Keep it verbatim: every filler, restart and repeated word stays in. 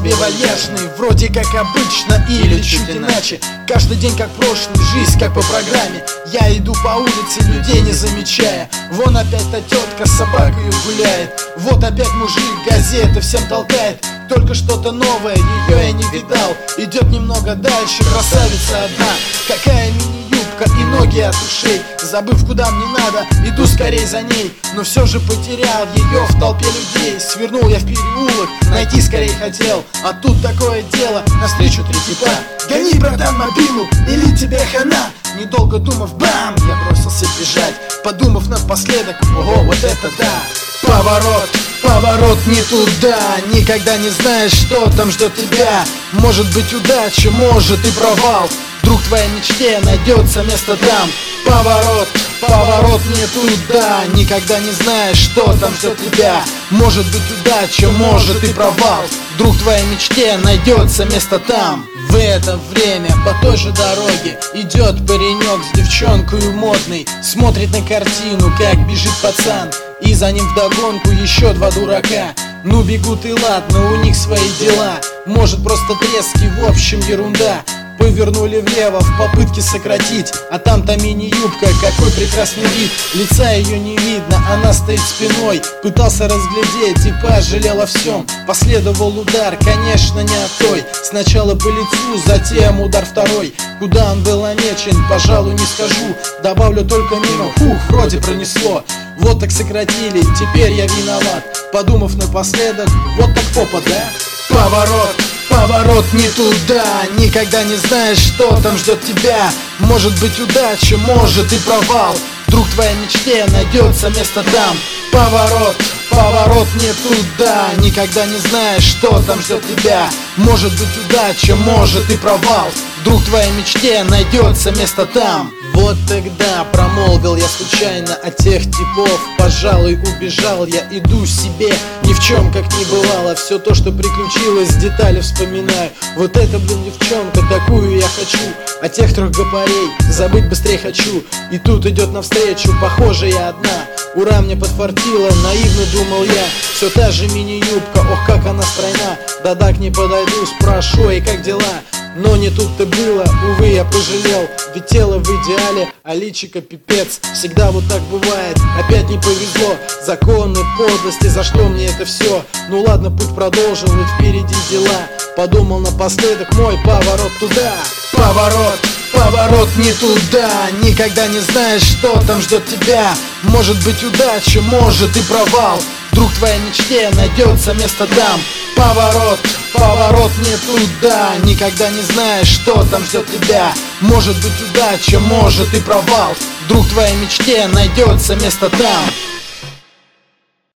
себе вальяжный, вроде как обычно или чуть иначе. Каждый день как прошлый, жизнь как по программе. Я иду по улице, людей не замечая. Вон опять та тетка с собакой гуляет. Вот опять мужик газеты всем толкает. Только что-то новое, ее я не видал. Идет немного дальше, красавица одна. Какая мини-юбка и ноги от ушей. Забыв, куда мне надо, иду скорей за ней. Но все же потерял ее в толпе людей. Свернул я в переулок, найти скорей хотел. А тут такое дело, навстречу три типа. Гони, братан, мобилу, или тебе хана. Недолго думав, бам, я бросился бежать. Подумав напоследок, ого, вот это да. Поворот, поворот не туда. Никогда не знаешь, что там ждет тебя. Может быть удача, может и провал. Вдруг в твоей мечте найдется место там. Поворот, поворот не туда. Никогда не знаешь, что там ждет тебя. Может быть удача, может и провал. Вдруг в твоей мечте найдется место там. В это время по той же дороге идет паренек с девчонкой модной. Смотрит на картину, как бежит пацан, и за ним вдогонку еще два дурака. Ну бегут и ладно, у них свои дела. Может просто трески, в общем ерунда. Повернули влево в попытке сократить, а там-то мини-юбка, какой прекрасный вид. Лица ее не видно, она стоит спиной. Пытался разглядеть и пожалел о всем. Последовал удар, конечно не от той. Сначала по лицу, затем удар второй. Куда он был намечен, пожалуй не скажу. Добавлю только мимо, фух, вроде пронесло. Вот так сократили, теперь я виноват. Подумав напоследок, вот так попа, да? Поворот, поворот не туда. Никогда не знаешь, что там ждет тебя. Может быть удача, может и провал. Вдруг в твоей мечте найдется место там. Поворот, поворот не туда. Никогда не знаешь, что там ждет тебя. Может быть удача, может и провал. Вдруг в твоей мечте найдется место там. Вот тогда промолвил я случайно от тех типов. Пожалуй, убежал я, иду себе. Ни в чем как не бывало. Все то, что приключилось, детали вспоминаю. Вот это, блин, девчонка, такую я хочу. А тех трех гопарей забыть быстрее хочу. И тут идет навстречу, похоже, я одна. Ура, мне подфартило, наивно думал я. Все та же мини-юбка, ох, как она стройна. Да-да, к ней подойду, спрошу, и как дела? Но не тут-то было, увы, я пожалел. Ведь тело в идеале, а личико пипец. Всегда вот так бывает, опять не повезло. Законы подлости, за что мне это все? Ну ладно, путь продолжил, ведь впереди дела. Подумал напоследок, мой поворот туда. Поворот, поворот не туда. Никогда не знаешь, что там ждет тебя. Может быть удача, может и провал. Вдруг в твоей мечте найдется место там. Поворот, поворот не туда. Никогда не знаешь, что там ждет тебя. Может быть удача, может и провал. Вдруг в твоей мечте найдется место там.